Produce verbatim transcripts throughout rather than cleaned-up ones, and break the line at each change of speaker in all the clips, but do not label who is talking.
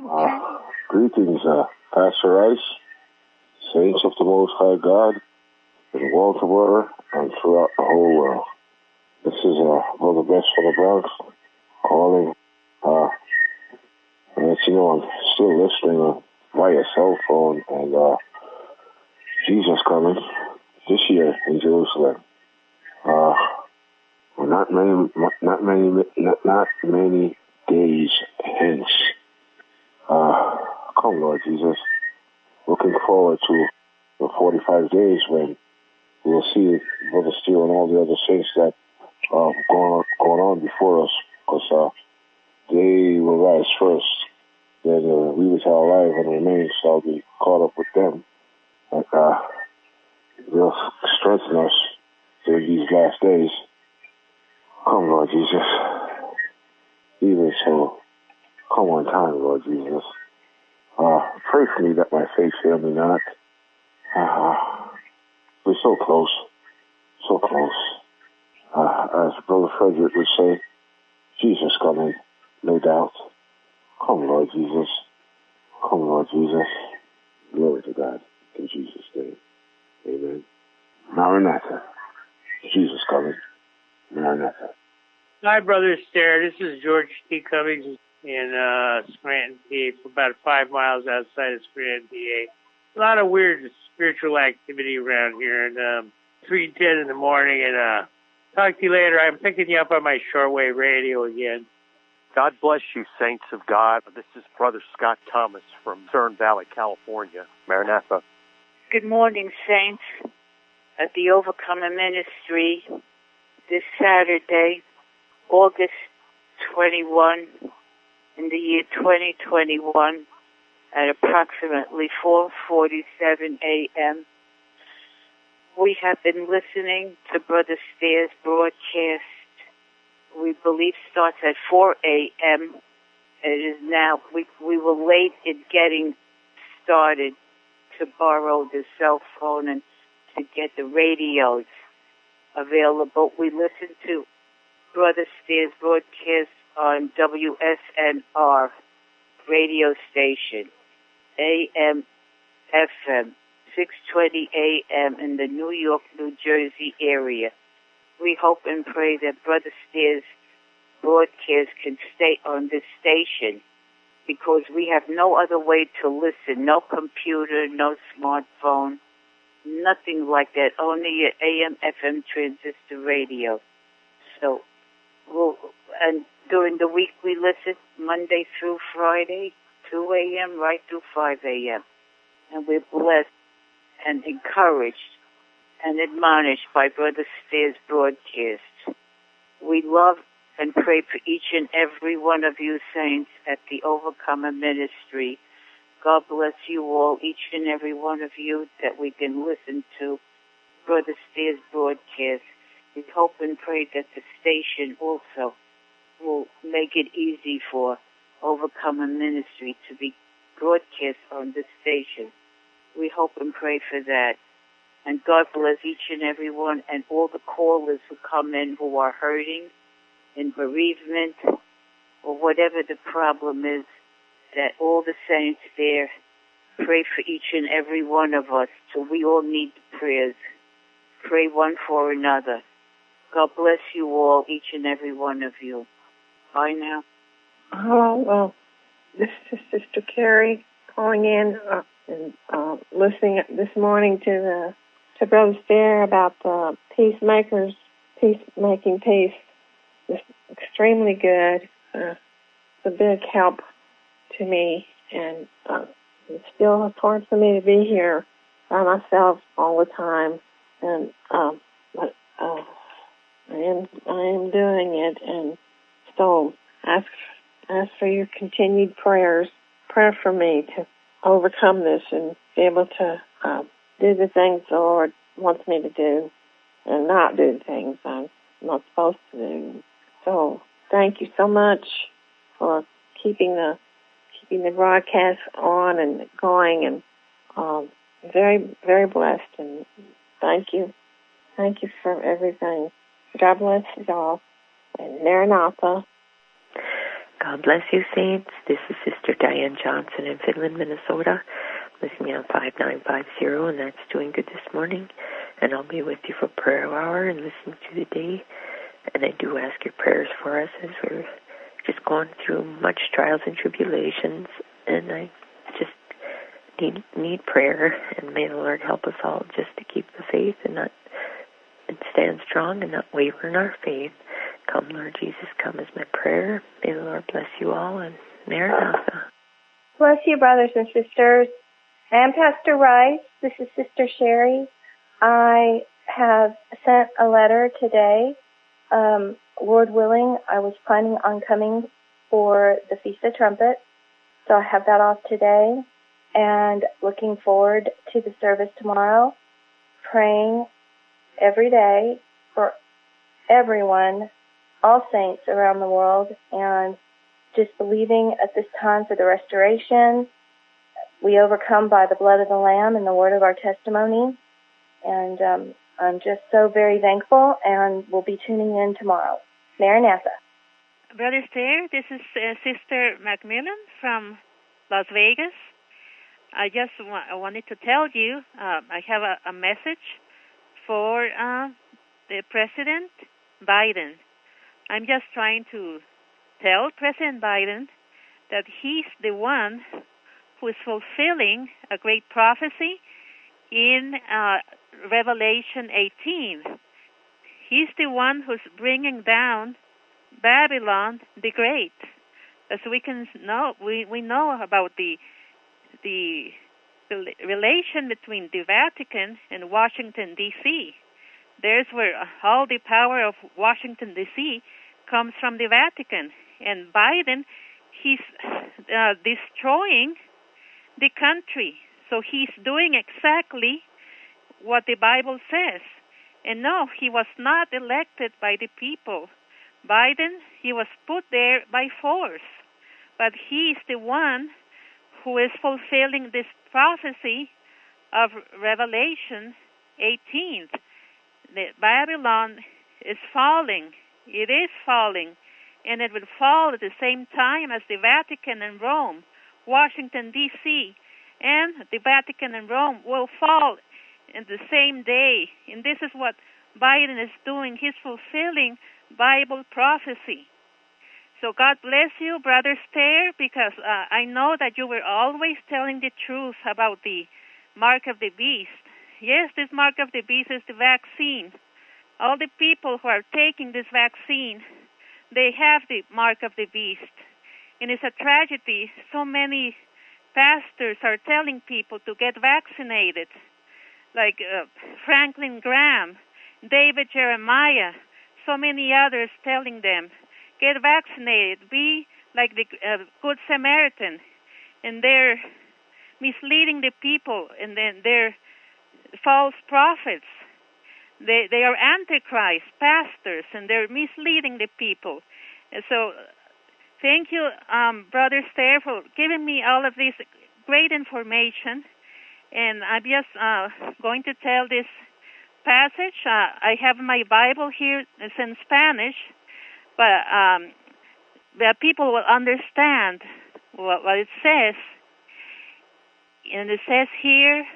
Uh, greetings, uh, Pastor Rice, saints of the Most High God, in Baltimore and throughout the whole world. This is uh, Brother Best for the Bronx calling. Uh, and as you know, I'm still listening uh, via cell phone, and uh, Jesus coming this year in Jerusalem. Uh, not many, not many, not, not many days hence. Uh, come, Lord Jesus. Looking forward to the forty-five days when we'll see Brother Steele and all the other saints that are uh, going on, going on before us, because uh, they will rise first. Then uh, we which are alive and remain shall be caught up with them. And uh, they'll strengthen us during these last days. Come, Lord Jesus. Even so, come on time, Lord Jesus. Uh, pray for me that my faith fail me not. Uh, we're so close, so close. Uh, as Brother Frederick would say, Jesus coming, no doubt. Come, Lord Jesus. Come, Lord Jesus. Glory to God. In Jesus' name. Amen. Maranatha. Jesus coming. Maranatha.
Hi, Brother Stair. This is George T. Cummings in uh, Scranton, P A, about five miles outside of Scranton, P A. A lot of weird spiritual activity around here, and um, three ten in the morning, and uh, talk to you later. I'm picking you up on my shortwave radio again.
God bless you, saints of God. This is Brother Scott Thomas from Cern Valley, California. Maranatha.
Good morning, saints at the Overcomer Ministry. This Saturday, August twenty-first, in the year twenty twenty-one, at approximately four forty-seven a.m., we have been listening to Brother Stair's broadcast. We believe starts at four a.m. It is now, we, we were late in getting started to borrow the cell phone and to get the radios available. We listened to Brother Stair's broadcast on W S N R radio station, A M F M, six twenty a.m. in the New York, New Jersey area. We hope and pray that Brother Stair's broadcast can stay on this station, because we have no other way to listen, no computer, no smartphone, nothing like that, only an A M F M transistor radio. So, we'll, and during the week we listen Monday through Friday, two a.m. right through five a.m. And we're blessed and encouraged and admonished by Brother Stair's broadcast. We love and pray for each and every one of you saints at the Overcomer Ministry. God bless you all, each and every one of you, that we can listen to Brother Stair's broadcast. We hope and pray that the station also will make it easy for Overcomer Ministry to be broadcast on this station. We hope and pray for that. And God bless each and every one, and all the callers who come in who are hurting, in bereavement, or whatever the problem is, that all the saints there pray for each and every one of us, till we all need prayers. Pray one for another. God bless you all, each and every one of you. Bye now.
Hello, well, this is Sister Carrie calling in uh, and uh, listening this morning to the to Brother Stair about the peacemakers, peacemaking peace. It's extremely good. Uh, it's a big help to me, and uh, it's still hard for me to be here by myself all the time. And um, but uh, I am I am doing it, and so ask ask for your continued prayers. Prayer for me to overcome this and be able to uh, do the things the Lord wants me to do, and not do things I'm not supposed to do. So thank you so much for keeping the keeping the broadcast on and going, and um, very very blessed. And thank you, thank you for everything. God bless you all. And Maranatha.
God bless you, saints. This is Sister Diane Johnson in Finland, Minnesota, listening on five nine five zero, and that's Doing Good This Morning. And I'll be with you for prayer hour and listening to the day. And I do ask your prayers for us as we're just going through much trials and tribulations. And I just need need prayer. And may the Lord help us all just to keep the faith and not and stand strong and not waver in our faith. Come, Lord Jesus, come is my prayer. May the Lord bless you all, and Maranatha.
Bless you, brothers and sisters. I am Pastor Rice. This is Sister Sherry. I have sent a letter today. Um, Lord willing, I was planning on coming for the Feast of Trumpets, so I have that off today, and looking forward to the service tomorrow, praying every day for everyone, all saints around the world, and just believing at this time for the restoration. We overcome by the blood of the Lamb and the word of our testimony, and um, I'm just so very thankful, and we'll be tuning in tomorrow. Maranatha.
Brother Stair, this is uh, Sister Macmillan from Las Vegas. I just wa- I wanted to tell you, uh, I have a, a message for uh, the President Biden. I'm just trying to tell President Biden that he's the one who is fulfilling a great prophecy in uh, Revelation eighteen. He's the one who's bringing down Babylon the Great. As we can know, we, we know about the, the the relation between the Vatican and Washington, D C There's where all the power of Washington, D C comes from the Vatican. And Biden, he's uh, destroying the country. So he's doing exactly what the Bible says. And no, he was not elected by the people. Biden, he was put there by force. But he's the one who is fulfilling this prophecy of Revelation eighteen. The Babylon is falling. It is falling. And it will fall at the same time as the Vatican and Rome. Washington, D C and the Vatican and Rome will fall in the same day. And this is what Biden is doing. He's fulfilling Bible prophecy. So God bless you, Brother Stair, because uh, I know that you were always telling the truth about the mark of the beast. Yes, this mark of the beast is the vaccine. All the people who are taking this vaccine, they have the mark of the beast. And it's a tragedy. So many pastors are telling people to get vaccinated, like uh, Franklin Graham, David Jeremiah, so many others telling them, get vaccinated, be like the uh, Good Samaritan. And they're misleading the people, and then they're false prophets. They they are antichrist pastors, and they're misleading the people. And so thank you, um, Brother Stair, for giving me all of this great information. And I'm just uh, going to tell this passage. Uh, I have my Bible here. It's in Spanish, but um, the people will understand what, what it says. And it says here,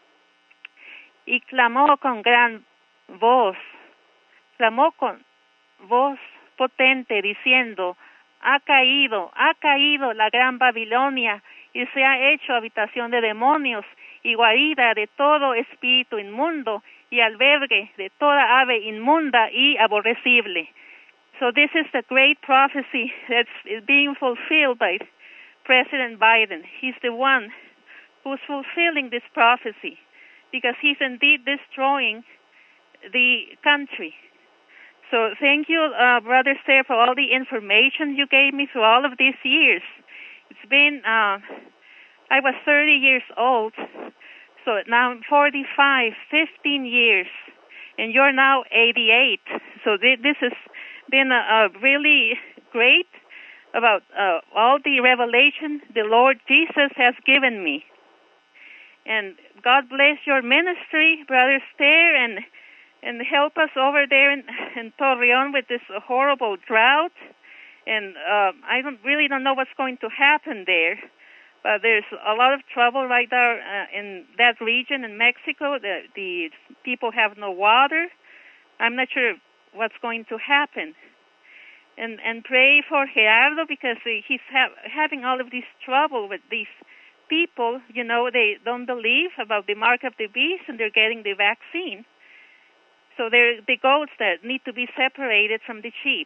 y clamó con gran voz, clamó con voz potente diciendo, ha caído, ha caído la gran Babilonia y se ha hecho habitación de demonios y guarida de todo espíritu inmundo y albergue de toda ave inmunda y aborrecible. So this is the great prophecy that's being fulfilled by President Biden. He's the one who's fulfilling this prophecy because he's indeed destroying the country. So thank you, uh, Brother Stair, for all the information you gave me through all of these years. It's been, uh, I was thirty years old, so now I'm forty-five, fifteen years, and you're now eighty-eight. So th- this has been a, a really great about uh, all the revelation the Lord Jesus has given me. And God bless your ministry, Brother Stair, and and help us over there in, in Torreon with this horrible drought. and uh, I don't really don't know what's going to happen there. But there's a lot of trouble right there uh, in that region in Mexico. The, the people have no water. I'm not sure what's going to happen. And and pray for Gerardo because he's ha- having all of this trouble with these people. You know, they don't believe about the mark of the beast, and they're getting the vaccine. So they're the goats that need to be separated from the sheep.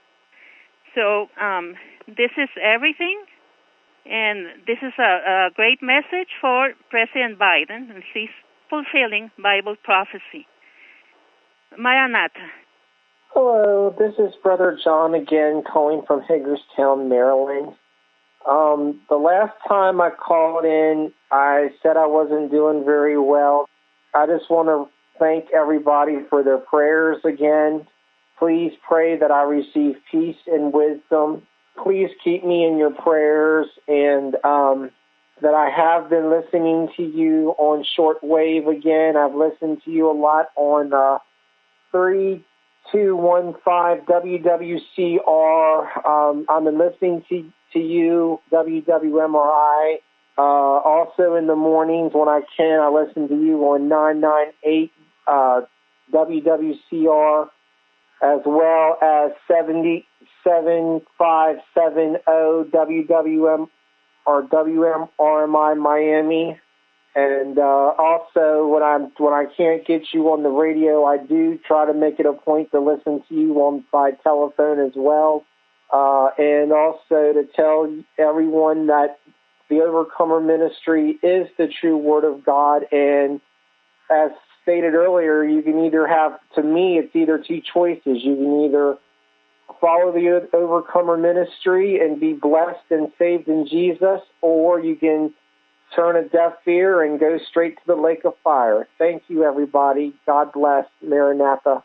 So um, this is everything, and this is a, a great message for President Biden, and he's fulfilling Bible prophecy. Maranatha.
Hello, this is Brother John again, calling from Hagerstown, Maryland. Um, the last time I called in, I said I wasn't doing very well. I just want to thank everybody for their prayers again. Please pray that I receive peace and wisdom. Please keep me in your prayers, and um, that I have been listening to you on shortwave again. I've listened to you a lot on uh, three two one five W W C R. Um, I've been listening to, to you, W W M R I. Uh, also in the mornings when I can, I listen to you on nine nine eight uh, W W C R, as well as seventy-seven five seventy W W M or W M R M I Miami. And uh, also, when I when I can't get you on the radio, I do try to make it a point to listen to you on by telephone as well. Uh, and also to tell everyone that the Overcomer Ministry is the true Word of God. And as stated earlier, you can either have, to me, it's either two choices. You can either follow the Overcomer Ministry and be blessed and saved in Jesus, or you can turn a deaf ear and go straight to the lake of fire. Thank you, everybody. God bless. Maranatha.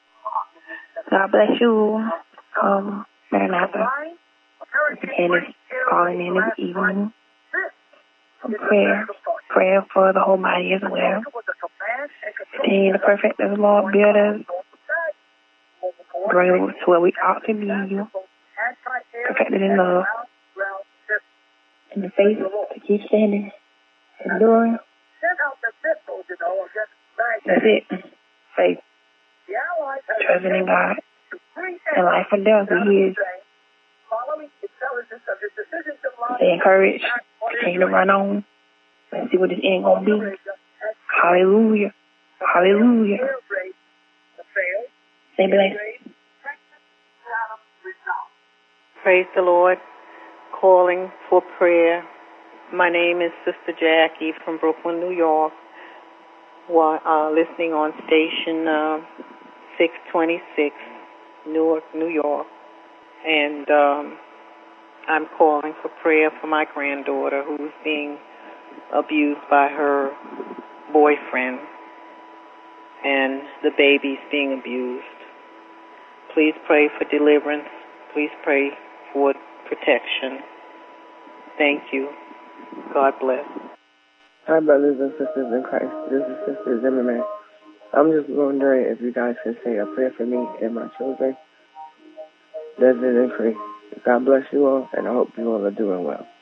God bless you, um, Maranatha. And it's calling in this evening for prayer. Prayer for the whole body as well. Stay in the perfect of the Lord, build us. Bring us to where we ought to be. Perfected in love. In the faith to keep standing, enduring. That's it. Faith. Trusting in God. And life or death, He is. Stay encouraged. Continue to run on. Let's see what this end gonna be. Hallelujah. Hallelujah. Stay blessed.
Praise the Lord. Calling for prayer. My name is Sister Jackie from Brooklyn, New York. While uh, listening on station uh, six twenty-six, Newark, New York, and um, I'm calling for prayer for my granddaughter who's being abused by her boyfriend, and the baby's being abused. Please pray for deliverance. Please pray for protection. Thank you. God bless.
Hi, brothers and sisters in Christ. This is Sister Zimmerman. I'm just wondering if you guys can say a prayer for me and my children. Desmond and Free. God bless you all, and I hope you all are doing well.